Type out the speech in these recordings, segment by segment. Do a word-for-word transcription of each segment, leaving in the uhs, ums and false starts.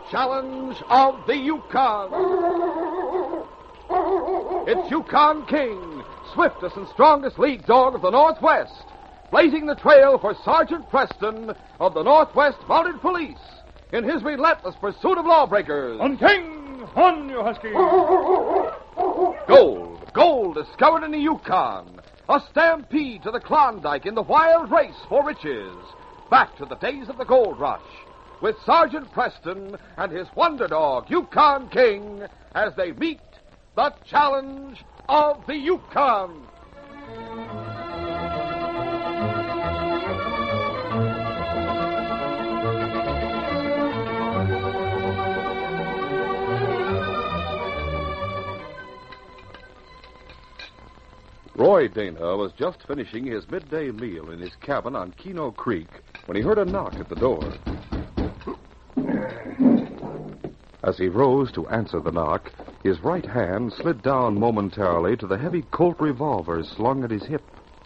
challenge of the Yukon. It's Yukon King, swiftest and strongest lead dog of the Northwest, blazing the trail for Sergeant Preston of the Northwest Mounted Police in his relentless pursuit of lawbreakers. On King! On, you husky! Gold, gold discovered in the Yukon. A stampede to the Klondike in the wild race for riches. Back to the days of the gold rush, with Sergeant Preston and his wonder dog, Yukon King, as they meet the challenge of the Yukon. Roy Dana was just finishing his midday meal in his cabin on Keno Creek when he heard a knock at the door. As he rose to answer the knock, his right hand slid down momentarily to the heavy Colt revolver slung at his hip.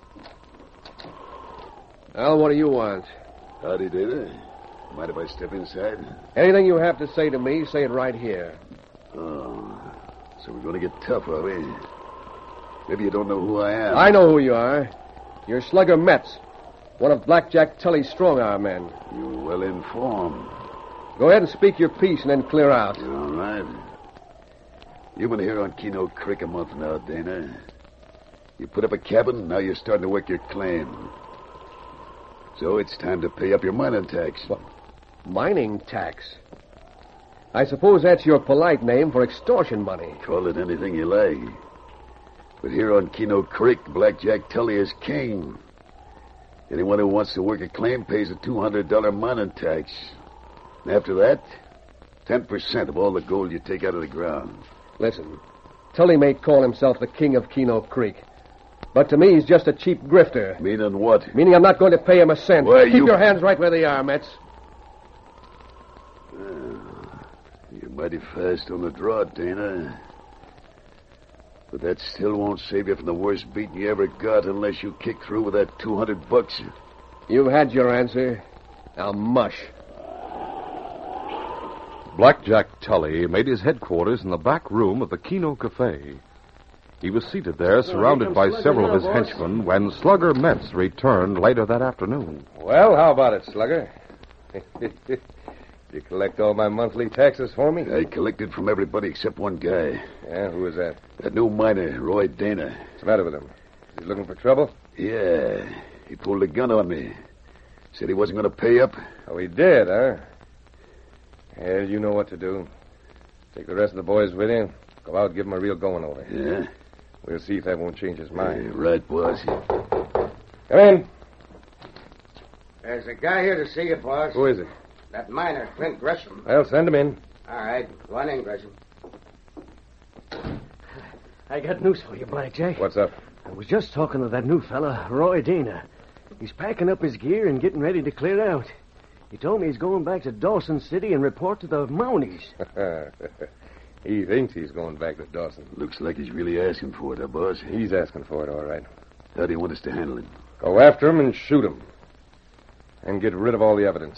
Well, what do you want? Howdy, Dana. Mind if I step inside? Anything you have to say to me, say it right here. Oh, so we're going to get tough, are we? Maybe you don't know who I am. I know who you are. You're Slugger Metz, one of Blackjack Tully's strong-arm men. You're well informed. Go ahead and speak your piece and then clear out. You're all right. You've been here on Keno Creek a month now, Dana. You put up a cabin, now you're starting to work your claim. So it's time to pay up your mining tax. What? Mining tax? I suppose that's your polite name for extortion money. Call it anything you like. But here on Keno Creek, Blackjack Tully is king. Anyone who wants to work a claim pays a two hundred dollars mining tax. And after that, ten percent of all the gold you take out of the ground. Listen, Tully may call himself the king of Keno Creek, but to me he's just a cheap grifter. Meaning what? Meaning I'm not going to pay him a cent. Why, Keep you... your hands right where they are, Metz. Uh, you're mighty fast on the draw, Dana. But that still won't save you from the worst beating you ever got unless you kick through with that two hundred bucks. You've had your answer. Now mush. Blackjack Tully made his headquarters in the back room of the Keno Cafe. He was seated there, surrounded by several of his henchmen, when Slugger Metz returned later that afternoon. Well, how about it, Slugger? You collect all my monthly taxes for me? I collected from everybody except one guy. Yeah, who is that? That new miner, Roy Dana. What's the matter with him? Is he looking for trouble? Yeah, he pulled a gun on me. Said he wasn't going to pay up. Oh, he did, huh? Yeah, you know what to do. Take the rest of the boys with you. Go out and give him a real going over. Yeah? We'll see if that won't change his mind. Yeah, right, boss. Come in. There's a guy here to see you, boss. Who is it? That miner, Clint Gresham. Well, send him in. All right. Go on in, Gresham. I got news for you, Blackjack. What's up? I was just talking to that new fella, Roy Dana. He's packing up his gear and getting ready to clear out. He told me he's going back to Dawson City and report to the Mounties. He thinks he's going back to Dawson. Looks like he's really asking for it, huh, boss? He's asking for it, all right. How do you want us to handle him? Go after him and shoot him. And get rid of all the evidence.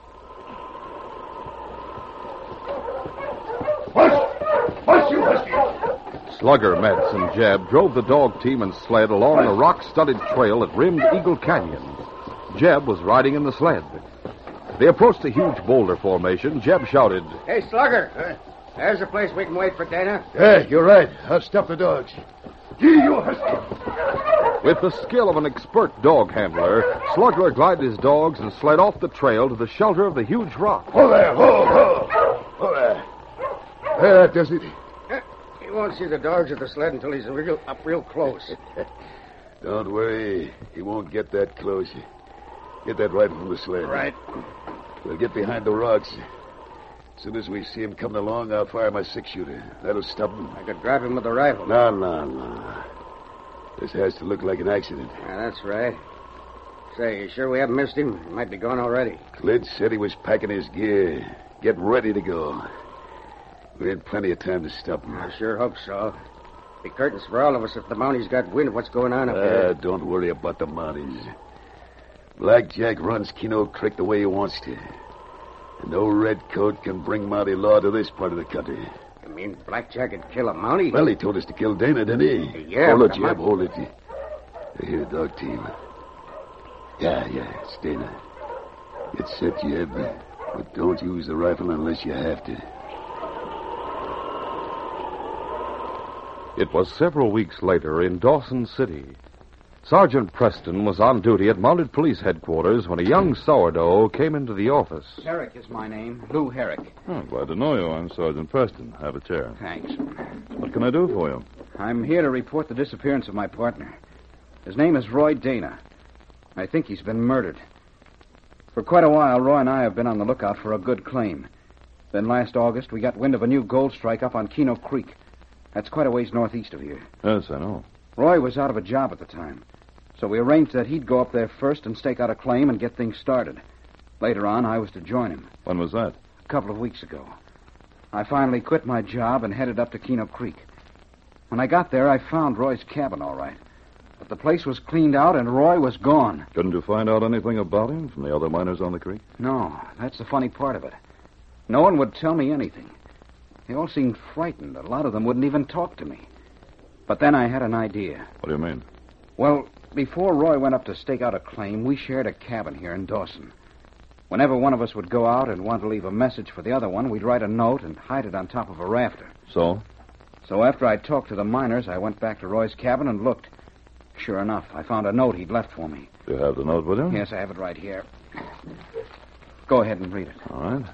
What you husky? Slugger, Metz, and Jeb drove the dog team and sled along the rock-studded trail that rimmed Eagle Canyon. Jeb was riding in the sled. They approached a huge boulder formation. Jeb shouted, Hey, Slugger. Huh? There's a place we can wait for Dana. Yeah, you're right. I'll stop the dogs. Gee, you husky. With the skill of an expert dog handler, Slugger glided his dogs and sled off the trail to the shelter of the huge rock. Oh, there. Ho, ho. Oh, there. There, that does it. He won't see the dogs or the sled until he's real, up real close. Don't worry. He won't get that close. Get that rifle from the sled. Right. We'll get behind the rocks. As soon as we see him coming along, I'll fire my six-shooter. That'll stop him. I could grab him with the rifle. No, no, no. This has to look like an accident. Yeah, that's right. Say, you sure we haven't missed him? He might be gone already. Clint said he was packing his gear. Get ready to go. We had plenty of time to stop him. I sure hope so. Be curtains for all of us if the Mounties got wind of what's going on up uh, here. Don't worry about the Mounties. Blackjack runs Keno Creek the way he wants to. And no redcoat can bring Mountie law to this part of the country. You mean Blackjack would kill a Mountie? Well, he told us to kill Dana, didn't he? Yeah, Hold it, but Jeb, I'm- hold it. Here, dog team. Yeah, yeah, it's Dana. Get set, Jeb, but don't use the rifle unless you have to. It was several weeks later in Dawson City. Sergeant Preston was on duty at Mounted Police Headquarters when a young sourdough came into the office. Herrick is my name. Lou Herrick. Oh, glad to know you. I'm Sergeant Preston. Have a chair. Thanks. What can I do for you? I'm here to report the disappearance of my partner. His name is Roy Dana. I think he's been murdered. For quite a while, Roy and I have been on the lookout for a good claim. Then last August, we got wind of a new gold strike up on Keno Creek. That's quite a ways northeast of here. Yes, I know. Roy was out of a job at the time, so we arranged that he'd go up there first and stake out a claim and get things started. Later on, I was to join him. When was that? A couple of weeks ago. I finally quit my job and headed up to Keno Creek. When I got there, I found Roy's cabin all right. But the place was cleaned out and Roy was gone. Couldn't you find out anything about him from the other miners on the creek? No, that's the funny part of it. No one would tell me anything. They all seemed frightened. A lot of them wouldn't even talk to me. But then I had an idea. What do you mean? Well, before Roy went up to stake out a claim, we shared a cabin here in Dawson. Whenever one of us would go out and want to leave a message for the other one, we'd write a note and hide it on top of a rafter. So? So after I talked to the miners, I went back to Roy's cabin and looked. Sure enough, I found a note he'd left for me. Do you have the note with you? Yes, I have it right here. Go ahead and read it. All right.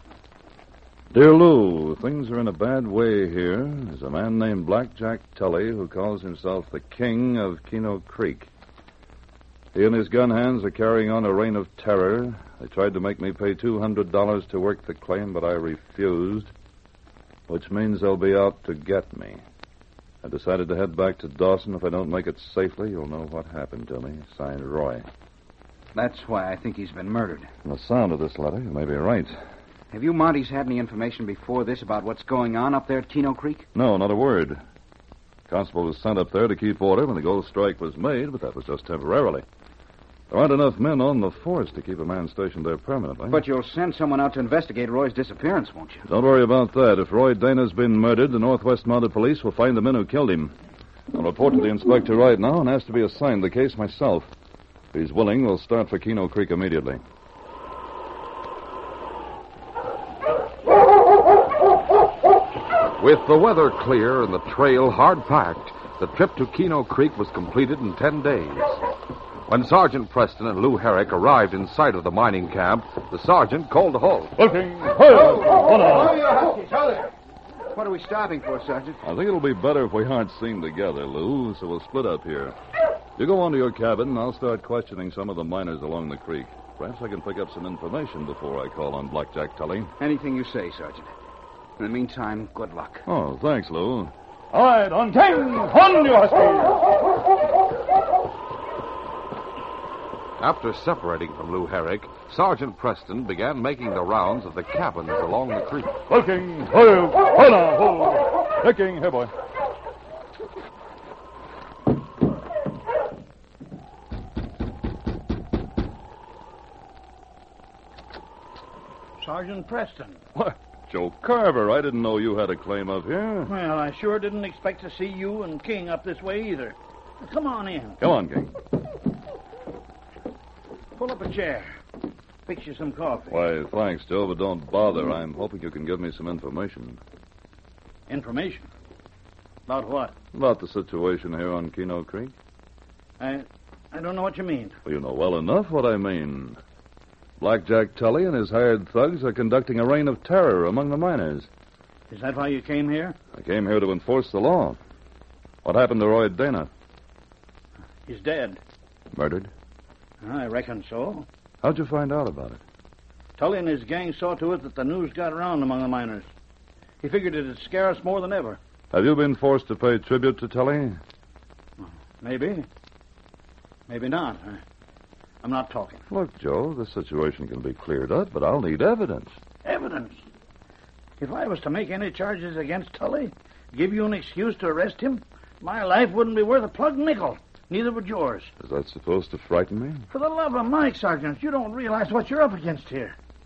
Dear Lou, things are in a bad way here. There's a man named Blackjack Tully who calls himself the King of Keno Creek. He and his gun hands are carrying on a reign of terror. They tried to make me pay two hundred dollars to work the claim, but I refused, which means they'll be out to get me. I decided to head back to Dawson. If I don't make it safely, you'll know what happened to me. Signed, Roy. That's why I think he's been murdered. From the sound of this letter, you may be right. Have you Mounties had any information before this about what's going on up there at Keno Creek? No, not a word. Constable was sent up there to keep order when the gold strike was made, but that was just temporarily. There aren't enough men on the force to keep a man stationed there permanently. But you'll send someone out to investigate Roy's disappearance, won't you? Don't worry about that. If Roy Dana's been murdered, the Northwest Mounted Police will find the men who killed him. I'll report to the inspector right now and ask to be assigned the case myself. If he's willing, we'll start for Keno Creek immediately. With the weather clear and the trail hard-packed, the trip to Keno Creek was completed in ten days. When Sergeant Preston and Lou Herrick arrived in sight of the mining camp, the sergeant called a halt. Looking. Hold What are we stopping for, Sergeant? I think it'll be better if we aren't seen together, Lou, so we'll split up here. You go on to your cabin, and I'll start questioning some of the miners along the creek. Perhaps I can pick up some information before I call on Blackjack Tully. Anything you say, Sergeant. In the meantime, good luck. Oh, thanks, Lou. All right, on ten. On, you huskies. After separating from Lou Herrick, Sergeant Preston began making the rounds of the cabins along the creek. Looking. Hold. Hold on. Hold. Looking. Here, boy. Sergeant Preston. What? Joe Carver, I didn't know you had a claim up here. Well, I sure didn't expect to see you and King up this way either. Come on in. Come on, King. Pull up a chair. Fix you some coffee. Why, thanks, Joe, but don't bother. I'm hoping you can give me some information. Information? About what? About the situation here on Keno Creek. I I don't know what you mean. Well, you know well enough what I mean. Blackjack Tully and his hired thugs are conducting a reign of terror among the miners. Is that why you came here? I came here to enforce the law. What happened to Roy Dana? He's dead. Murdered? I reckon so. How'd you find out about it? Tully and his gang saw to it that the news got around among the miners. He figured it'd scare us more than ever. Have you been forced to pay tribute to Tully? Maybe. Maybe not. I, I'm not talking. Look, Joe, this situation can be cleared up, but I'll need evidence. Evidence? If I was to make any charges against Tully, give you an excuse to arrest him, my life wouldn't be worth a plug nickel. Neither would yours. Is that supposed to frighten me? For the love of Mike, Sergeant, you don't realize what you're up against here.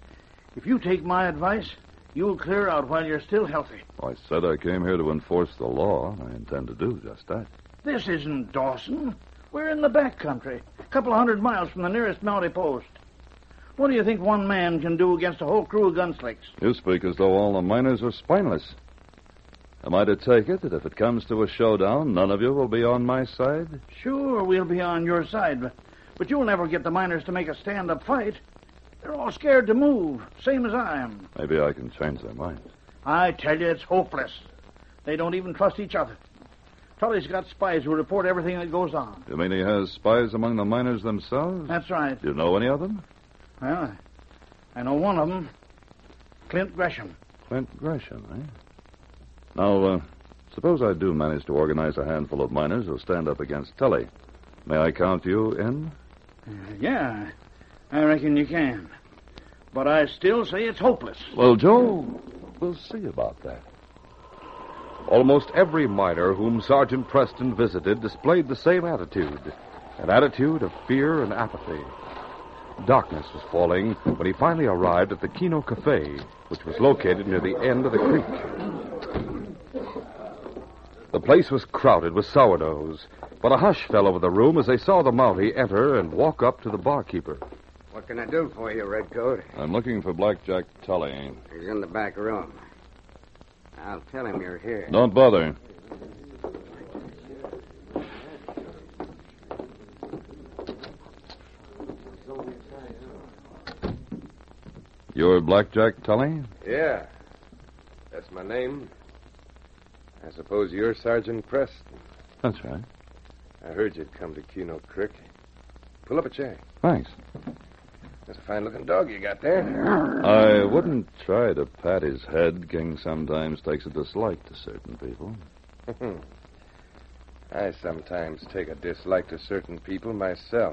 If you take my advice, you'll clear out while you're still healthy. I said I came here to enforce the law. I intend to do just that. This isn't Dawson. We're in the back country, a couple of hundred miles from the nearest Mountie post. What do you think one man can do against a whole crew of gunslicks? You speak as though all the miners are spineless. Am I to take it that if it comes to a showdown, none of you will be on my side? Sure, we'll be on your side, but, but you'll never get the miners to make a stand-up fight. They're all scared to move, same as I am. Maybe I can change their minds. I tell you, it's hopeless. They don't even trust each other. Tully's got spies who report everything that goes on. You mean he has spies among the miners themselves? That's right. Do you know any of them? Well, I know one of them. Clint Gresham. Clint Gresham, eh? Now, uh, suppose I do manage to organize a handful of miners who'll stand up against Tully. May I count you in? Uh, yeah, I reckon you can. But I still say it's hopeless. Well, Joe, we'll see about that. Almost every miner whom Sergeant Preston visited displayed the same attitude, an attitude of fear and apathy. Darkness was falling when he finally arrived at the Keno Cafe, which was located near the end of the creek. The place was crowded with sourdoughs, but a hush fell over the room as they saw the Mountie enter and walk up to the barkeeper. What can I do for you, Redcoat? I'm looking for Blackjack Tully. He's in the back room. I'll tell him you're here. Don't bother. You're Blackjack Tully? Yeah. That's my name. I suppose you're Sergeant Preston. That's right. I heard you'd come to Keno Creek. Pull up a chair. Thanks. That's a fine-looking dog you got there. I wouldn't try to pat his head. King sometimes takes a dislike to certain people. I sometimes take a dislike to certain people myself.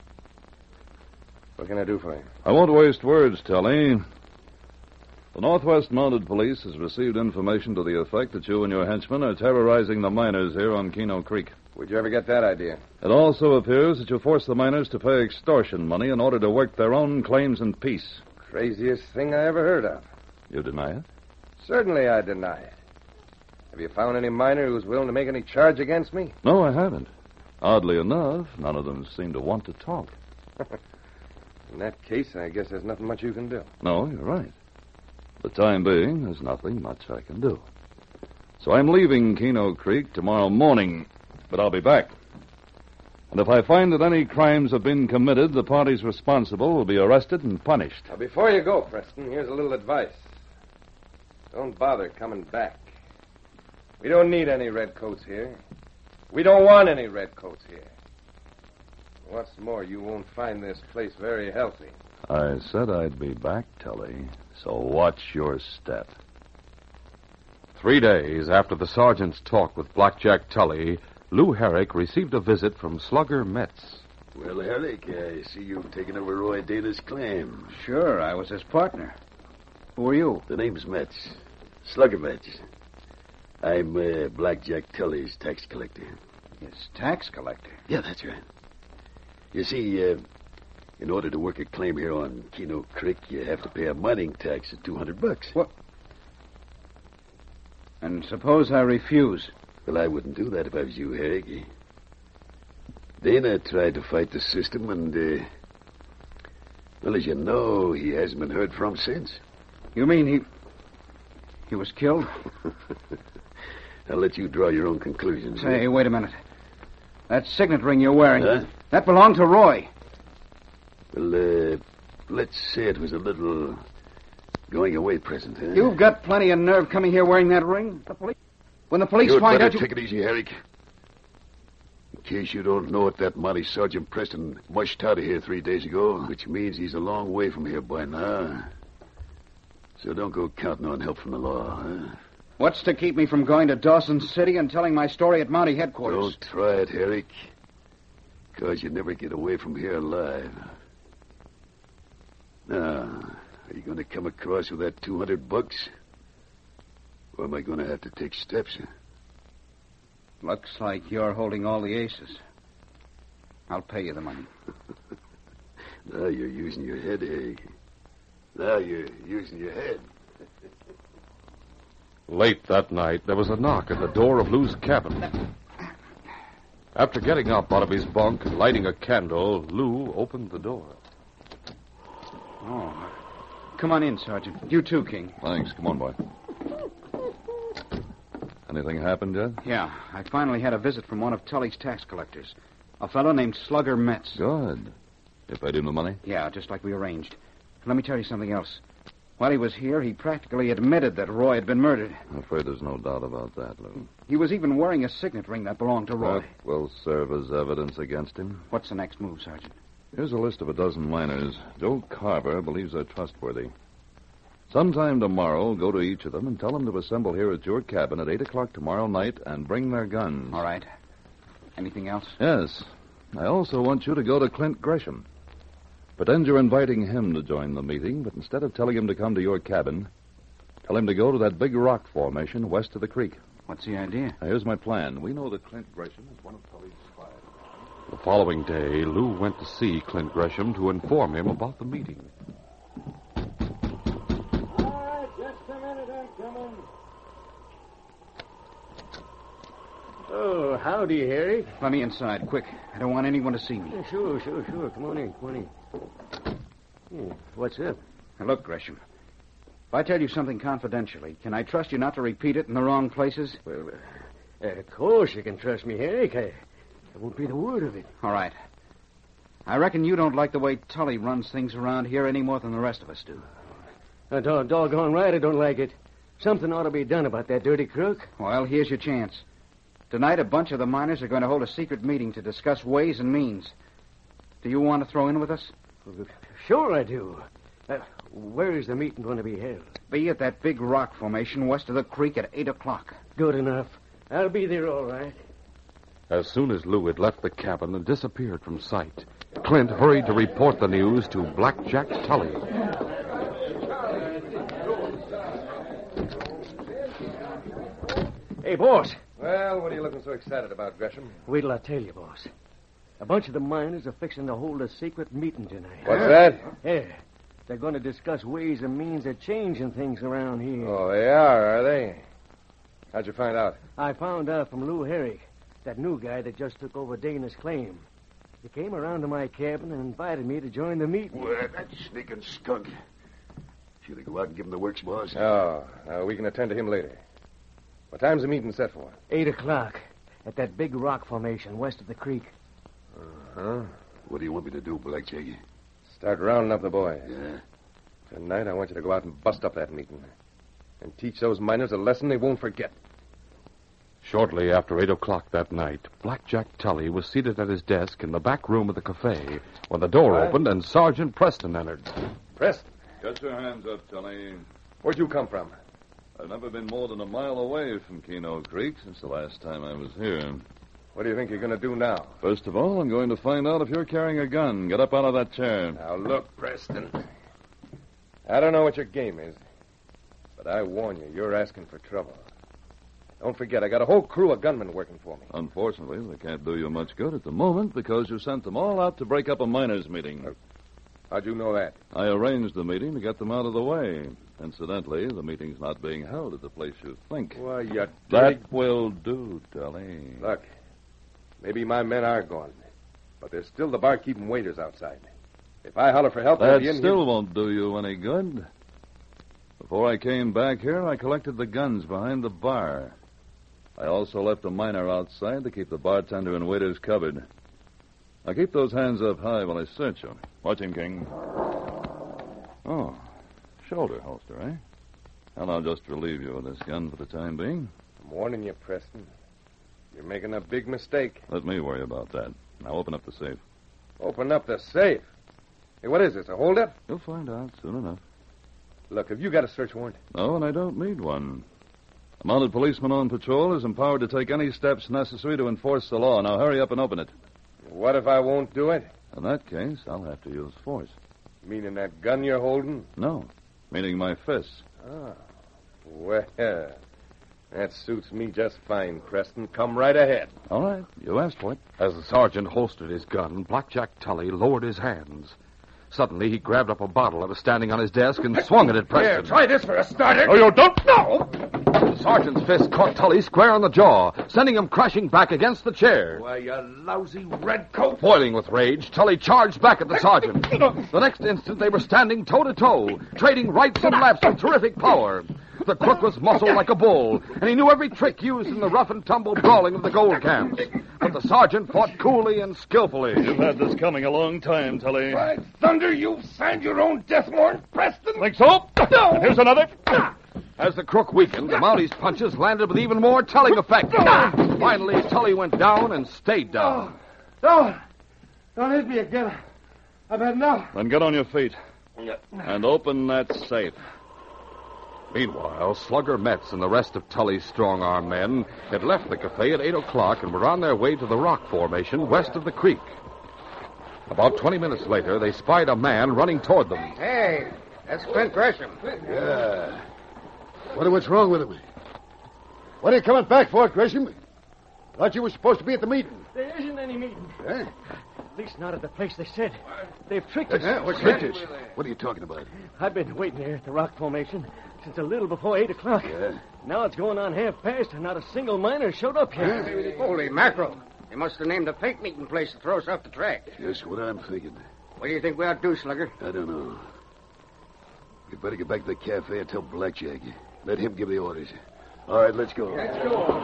What can I do for you? I won't waste words, Tully. The Northwest Mounted Police has received information to the effect that you and your henchmen are terrorizing the miners here on Keno Creek. Where'd you ever get that idea? It also appears that you force the miners to pay extortion money in order to work their own claims in peace. Craziest thing I ever heard of. You deny it? Certainly I deny it. Have you found any miner who's willing to make any charge against me? No, I haven't. Oddly enough, none of them seem to want to talk. In that case, I guess there's nothing much you can do. No, you're right. For the time being, there's nothing much I can do. So I'm leaving Keno Creek tomorrow morning, but I'll be back. And if I find that any crimes have been committed, the parties responsible will be arrested and punished. Now, before you go, Preston, here's a little advice. Don't bother coming back. We don't need any redcoats here. We don't want any redcoats here. What's more, you won't find this place very healthy. I said I'd be back, Tully, so watch your step. Three days after the sergeant's talk with Blackjack Tully, Lou Herrick received a visit from Slugger Metz. Well, Herrick, I see you've taken over Roy Dana's claim. Sure, I was his partner. Who are you? The name's Metz. Slugger Metz. I'm uh, Blackjack Tully's tax collector. His tax collector? Yeah, that's right. You see, uh, in order to work a claim here on Keno Creek, you have to pay a mining tax of two hundred bucks. What? And suppose I refuse? Well, I wouldn't do that if I was you, Herrick. Dana tried to fight the system, and, uh, well, as you know, he hasn't been heard from since. You mean he... he was killed? I'll let you draw your own conclusions. Say, wait a minute. That signet ring you're wearing, huh? That belonged to Roy. Well, uh, let's say it was a little going away present, huh? You've got plenty of nerve coming here wearing that ring. The police... When the police You'd find better out you... take it easy, Herrick. In case you don't know it, that Mountie Sergeant Preston mushed out of here three days ago, which means he's a long way from here by now. So don't go counting on help from the law, huh? What's to keep me from going to Dawson City and telling my story at Mountie headquarters? Don't try it, Herrick. Because you never get away from here alive. Now, are you going to come across with that two hundred bucks? Or am I going to have to take steps? Looks like you're holding all the aces. I'll pay you the money. Now you're using your head, Herrick. Now you're using your head. Late that night, there was a knock at the door of Lou's cabin. After getting up out of his bunk and lighting a candle, Lou opened the door. Oh. Come on in, Sergeant. You too, King. Thanks. Come on, boy. Anything happened yet? Yeah, I finally had a visit from one of Tully's tax collectors. A fellow named Slugger Metz. Good. You paid him the money? Yeah, just like we arranged. Let me tell you something else. While he was here, he practically admitted that Roy had been murdered. I'm afraid there's no doubt about that, Lou. He was even wearing a signet ring that belonged to Roy. That will serve as evidence against him. What's the next move, Sergeant? Here's a list of a dozen miners. Joe Carver believes they're trustworthy. Sometime tomorrow, go to each of them and tell them to assemble here at your cabin at eight o'clock tomorrow night and bring their guns. All right. Anything else? Yes. I also want you to go to Clint Gresham. Pretend you're inviting him to join the meeting, but instead of telling him to come to your cabin, tell him to go to that big rock formation west of the creek. What's the idea? Now, here's my plan. We know that Clint Gresham is one of Tully's spies. The following day, Lou went to see Clint Gresham to inform him about the meeting. Just a minute, I'm coming. Oh, howdy, Harry. Let me inside, quick. I don't want anyone to see me. Yeah, sure, sure, sure. Come on in, come on in. Yeah, what's up? Now, look, Gresham. If I tell you something confidentially, can I trust you not to repeat it in the wrong places? Well, uh, of course you can trust me, Harry. I, I won't breathe a word of it. All right. I reckon you don't like the way Tully runs things around here any more than the rest of us do. Uh, dog, doggone right, I don't like it. Something ought to be done about that dirty crook. Well, here's your chance. Tonight, a bunch of the miners are going to hold a secret meeting to discuss ways and means. Do you want to throw in with us? Sure I do. Uh, where is the meeting going to be held? Be at that big rock formation west of the creek at eight o'clock. Good enough. I'll be there all right. As soon as Lou had left the cabin and disappeared from sight, Clint hurried to report the news to Blackjack Tully. Hey, boss. Well, what are you looking so excited about, Gresham? Wait till I tell you, boss. A bunch of the miners are fixing to hold a secret meeting tonight. What's that? Yeah. They're going to discuss ways and means of changing things around here. Oh, they are, are they? How'd you find out? I found out from Lou Herrick, that new guy that just took over Dana's claim. He came around to my cabin and invited me to join the meeting. Well, that sneaking skunk. Should I go out and give him the works, boss? Oh, uh, we can attend to him later. What time's the meeting set for? Eight o'clock at that big rock formation west of the creek. Uh-huh. What do you want me to do, Blackjack? Start rounding up the boys. Yeah. Tonight, I want you to go out and bust up that meeting. And teach those miners a lesson they won't forget. Shortly after eight o'clock that night, Blackjack Tully was seated at his desk in the back room of the cafe when the door What? opened and Sergeant Preston entered. Preston, Get your hands up, Tully. where'd you come from? I've never been more than a mile away from Keno Creek since the last time I was here. What do you think you're going to do now? First of all, I'm going to find out if you're carrying a gun. Get up out of that chair. Now, look, Preston. I don't know what your game is, but I warn you, you're asking for trouble. Don't forget, I got a whole crew of gunmen working for me. Unfortunately, they can't do you much good at the moment because you sent them all out to break up a miners' meeting. How'd you know that? I arranged the meeting to get them out of the way. Incidentally, the meeting's not being held at the place you think. Why, you dirty... That will do, Tully. Look, maybe my men are gone, but there's still the barkeeping waiters outside. If I holler for help, they'll That be in still here. won't do you any good. Before I came back here, I collected the guns behind the bar. I also left a miner outside to keep the bartender and waiters covered. Now keep those hands up high while I search you. Watch him, King. Oh, shoulder holster, eh? Well, I'll just relieve you of this gun for the time being. I'm warning you, Preston. You're making a big mistake. Let me worry about that. Now open up the safe. Open up the safe. Hey, what is this, a holdup? You'll find out soon enough. Look, have you got a search warrant? No, and I don't need one. A mounted policeman on patrol is empowered to take any steps necessary to enforce the law. Now hurry up and open it. What if I won't do it? In that case, I'll have to use force. Meaning that gun you're holding? No, meaning my fists. Ah, well, that suits me just fine, Preston. Come right ahead. All right, you asked for it. As the sergeant holstered his gun, Blackjack Tully lowered his hands. Suddenly, he grabbed up a bottle that was standing on his desk and swung it at Preston. Here, try this for a starter. Oh, you don't? No! The sergeant's fist caught Tully square on the jaw, sending him crashing back against the chair. Why, you lousy redcoat. Boiling with rage, Tully charged back at the sergeant. The next instant, they were standing toe-to-toe, trading rights and lefts with terrific power. The crook was muscled like a bull, and he knew every trick used in the rough-and-tumble brawling of the gold camps. But the sergeant fought coolly and skillfully. You've had this coming a long time, Tully. By thunder, you've signed your own death warrant, Preston. Think so? No. And here's another. As the crook weakened, the Mounties' punches landed with even more telling effect. Finally, Tully went down and stayed down. No. Don't hit me again. I've had enough. Then get on your feet. And open that safe. Meanwhile, Slugger Metz and the rest of Tully's strong-arm men had left the cafe at eight o'clock and were on their way to the rock formation west of the creek. About twenty minutes later, they spied a man running toward them. Hey, that's Clint Gresham. Yeah. Wonder what's wrong with him. What are you coming back for, Gresham? Thought you were supposed to be at the meeting. There isn't any meeting. Huh? At least not at the place they said. They've tricked us. Uh, what's that? What are you talking about? I've been waiting here at the rock formation since a little before eight o'clock. Yeah. Now it's going on half past, and not a single miner showed up yet. Huh? Holy mackerel. They must have named a fake meeting place to throw us off the track. Just what I'm thinking. What do you think we ought to do, Slugger? I don't know. We better get back to the cafe and tell Blackjack. Let him give the orders. All right, let's go. Let's go.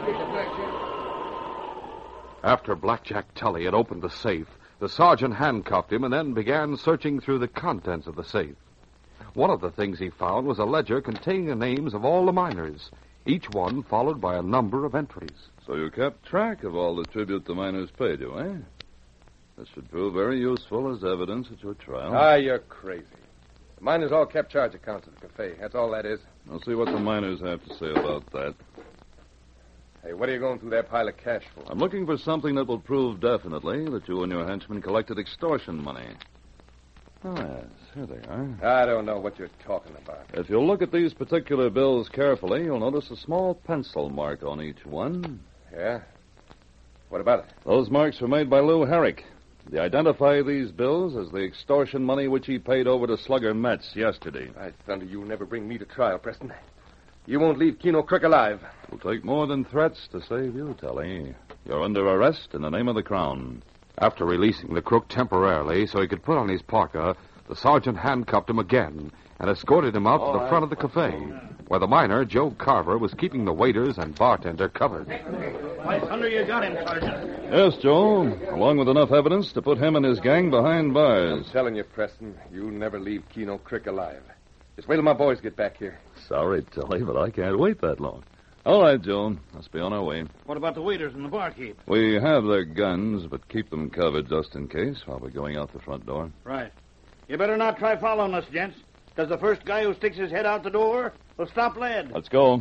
After Blackjack Tully had opened the safe, the sergeant handcuffed him and then began searching through the contents of the safe. One of the things he found was a ledger containing the names of all the miners, each one followed by a number of entries. So you kept track of all the tribute the miners paid you, eh? This should prove very useful as evidence at your trial. Ah, you're crazy. The miners all kept charge accounts at the cafe. That's all that is. I'll see what the miners have to say about that. Hey, what are you going through that pile of cash for? I'm looking for something that will prove definitely that you and your henchmen collected extortion money. Oh, yes, here they are. I don't know what you're talking about. If you'll look at these particular bills carefully, you'll notice a small pencil mark on each one. Yeah? What about it? Those marks were made by Lou Herrick. They identify these bills as the extortion money which he paid over to Slugger Metz yesterday. I thunder, you'll never bring me to trial, Preston. You won't leave Keno Crick alive. It'll take more than threats to save you, Tully. You're under arrest in the name of the Crown. After releasing the crook temporarily so he could put on his parka, the sergeant handcuffed him again and escorted him out to the front of the cafe, where the miner, Joe Carver, was keeping the waiters and bartender covered. Why, thunder, you got him, Sergeant. Yes, Joe, along with enough evidence to put him and his gang behind I'm bars. telling you, Preston, you'll never leave Keno Crick alive. Just wait till my boys get back here. Sorry, Tully, but I can't wait that long. All right, Joe, let's be on our way. What about the waiters and the barkeep? We have their guns, but keep them covered just in case while we're going out the front door. Right. You better not try following us, gents, because the first guy who sticks his head out the door will stop lead. Let's go.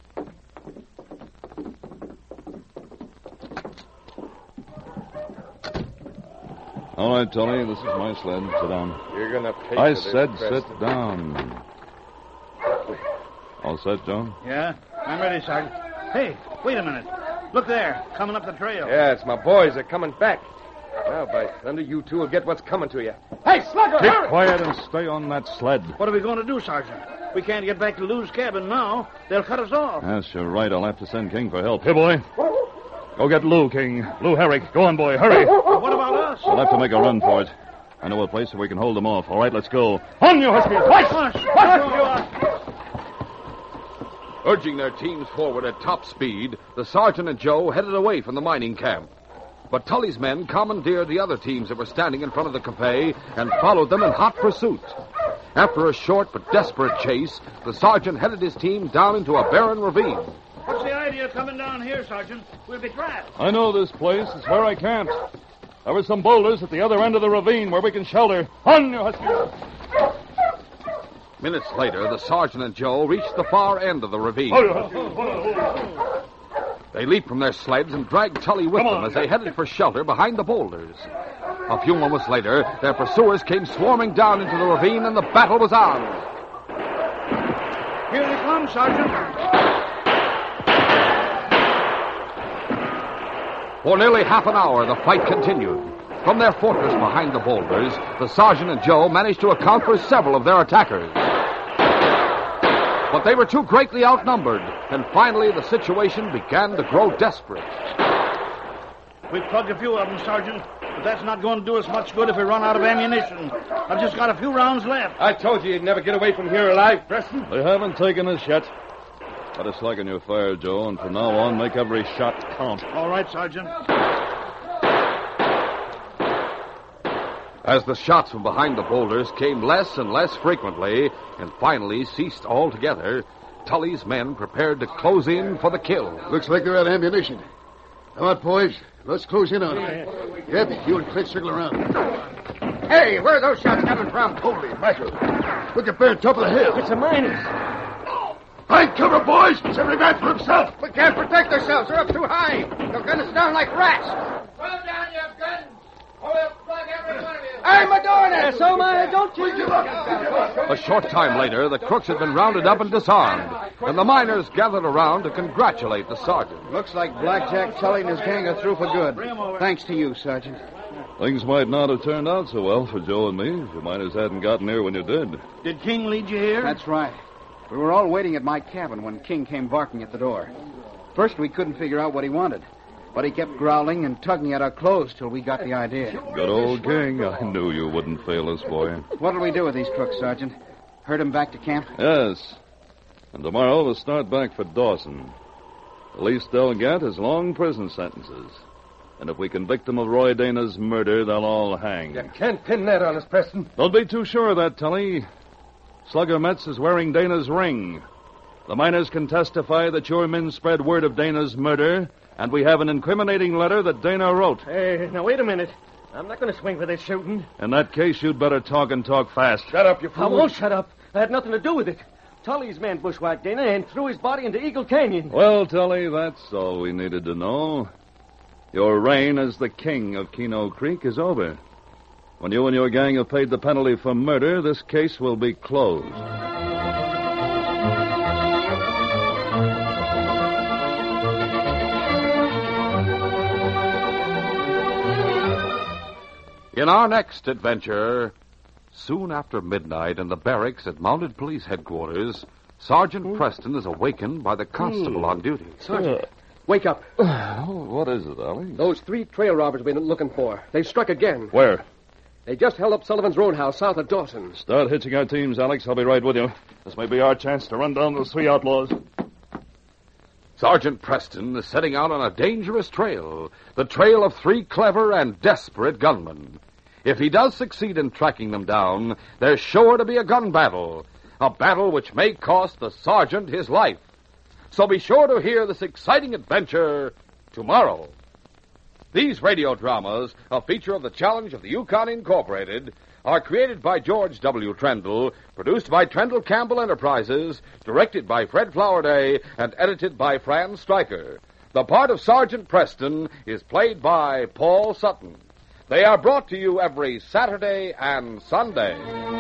All right, Tully, this is my sled. Sit down. You're going to pay I for this, said Preston. sit down. All set, Joe? Yeah? I'm ready, Sergeant. Hey, wait a minute. Look there, coming up the trail. Yeah, it's my boys. They're coming back. Now, by thunder, you two will get what's coming to you. Hey, Slugger, Keep hurry! quiet and stay on that sled. What are we going to do, Sergeant? We can't get back to Lou's cabin now. They'll cut us off. Yes, you're right. I'll have to send King for help. Here, boy. Go get Lou, King. Lou Herrick. Go on, boy. Hurry. What about us? We'll have to make a run for it. I know a place where we can hold them off. All right, let's go. On, you huskies! Twice! Urging their teams forward at top speed, the sergeant and Joe headed away from the mining camp. But Tully's men commandeered the other teams that were standing in front of the cafe and followed them in hot pursuit. After a short but desperate chase, the sergeant headed his team down into a barren ravine. What's the idea of coming down here, Sergeant? We'll be trapped. I know this place. It's where I camped. There were some boulders at the other end of the ravine where we can shelter. On, you huskies! Minutes later, the sergeant and Joe reached the far end of the ravine. They leaped from their sleds and dragged Tully with them as they headed for shelter behind the boulders. A few moments later, their pursuers came swarming down into the ravine and the battle was on. Here they come, Sergeant. For nearly half an hour, the fight continued. From their fortress behind the boulders, the sergeant and Joe managed to account for several of their attackers. But they were too greatly outnumbered, and finally the situation began to grow desperate. We plugged a few of them, Sergeant, but that's not going to do us much good if we run out of ammunition. I've just got a few rounds left. I told you you'd never get away from here alive, Preston. They haven't taken us yet. Better slacken your fire, Joe, and from now on, make every shot count. All right, Sergeant. As the shots from behind the boulders came less and less frequently, and finally ceased altogether, Tully's men prepared to close in for the kill. Looks like they're out of ammunition. Come on, boys. Let's close in on them. Yep, you and Clint circle around. Hey, where are those shots coming from? Holy mackerel. Look at Bear top of the hill. It's the miners. Find cover, boys. It's every man for himself. We can't protect ourselves. They're up too high. They'll gun us down like rats. Put them down, you guns, or we'll plug every one of you. I'm a doing it. So am I. Don't you? A short time later, the crooks had been rounded up and disarmed, and the miners gathered around to congratulate the sergeant. Looks like Blackjack Tully and his gang are through for good. Thanks to you, Sergeant. Things might not have turned out so well for Joe and me if you miners hadn't gotten here when you did. Did King lead you here? That's right. We were all waiting at my cabin when King came barking at the door. First, we couldn't figure out what he wanted, but he kept growling and tugging at our clothes till we got the idea. Good old King. I knew you wouldn't fail us, boy. What'll we do with these crooks, Sergeant? Herd them back to camp? Yes. And tomorrow we'll start back for Dawson. The least they'll get is long prison sentences. And if we convict them of Roy Dana's murder, they'll all hang. You can't pin that on us, Preston. Don't be too sure of that, Tully. Slugger Metz is wearing Dana's ring. The miners can testify that your men spread word of Dana's murder, and we have an incriminating letter that Dana wrote. Hey, now, wait a minute. I'm not going to swing for this shooting. In that case, you'd better talk and talk fast. Shut up, you fool. I won't shut up. I had nothing to do with it. Tully's men bushwhacked Dana and threw his body into Eagle Canyon. Well, Tully, that's all we needed to know. Your reign as the king of Keno Creek is over. When you and your gang have paid the penalty for murder, this case will be closed. In our next adventure, soon after midnight in the barracks at Mounted Police Headquarters, Sergeant Preston is awakened by the constable on duty. Sergeant, wake up. What is it, Ollie? Those three trail robbers we've been looking for. They've struck again. Where? They just held up Sullivan's Roadhouse south of Dawson. Start hitching our teams, Alex. I'll be right with you. This may be our chance to run down those three outlaws. Sergeant Preston is setting out on a dangerous trail, the trail of three clever and desperate gunmen. If he does succeed in tracking them down, there's sure to be a gun battle, a battle which may cost the sergeant his life. So be sure to hear this exciting adventure tomorrow. These radio dramas, a feature of the Challenge of the Yukon Incorporated, are created by George W. Trendle, produced by Trendle Campbell Enterprises, directed by Fred Flowerday, and edited by Fran Stryker. The part of Sergeant Preston is played by Paul Sutton. They are brought to you every Saturday and Sunday.